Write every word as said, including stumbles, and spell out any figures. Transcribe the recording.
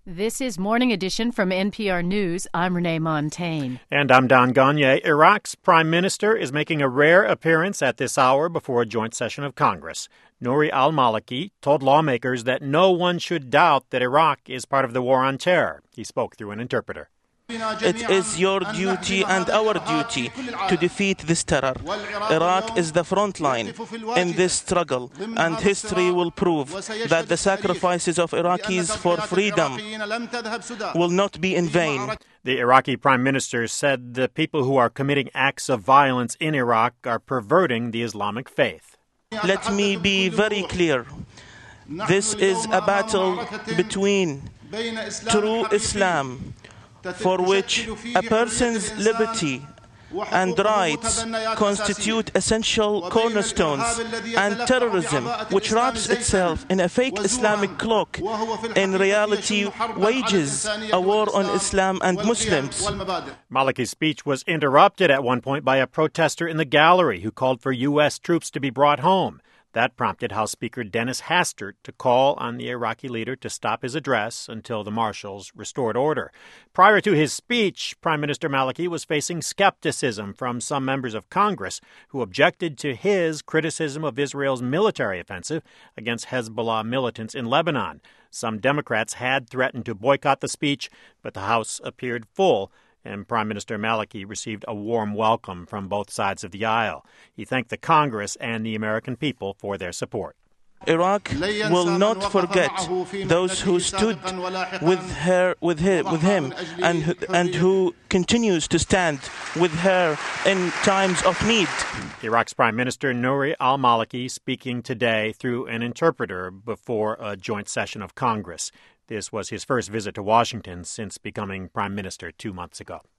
This is Morning Edition from N P R News. I'm Renee Montagne. And I'm Don Gonyea. Iraq's prime minister is making a rare appearance at this hour before a joint session of Congress. Nouri al-Maliki told lawmakers that no one should doubt that Iraq is part of the war on terror. He spoke through an interpreter. It is your duty and our duty to defeat this terror. Iraq is the front line in this struggle, and history will prove that the sacrifices of Iraqis for freedom will not be in vain. The Iraqi prime minister said the people who are committing acts of violence in Iraq are perverting the Islamic faith. Let me be very clear. This is a battle between true Islam, for which a person's liberty and rights constitute essential cornerstones, and terrorism, which wraps itself in a fake Islamic cloak, in reality wages a war on Islam and Muslims. Maliki's speech was interrupted at one point by a protester in the gallery who called for U S troops to be brought home. That prompted House Speaker Dennis Hastert to call on the Iraqi leader to stop his address until the marshals restored order. Prior to his speech, Prime Minister Maliki was facing skepticism from some members of Congress who objected to his criticism of Israel's military offensive against Hezbollah militants in Lebanon. Some Democrats had threatened to boycott the speech, but the House appeared full, and Prime Minister Maliki received a warm welcome from both sides of the aisle. He thanked the Congress and the American people for their support. Iraq will not forget those who stood with her, with him, with him, and and who continues to stand with her in times of need. Iraq's Prime Minister Nouri al-Maliki speaking today through an interpreter before a joint session of Congress. This was his first visit to Washington since becoming prime minister two months ago.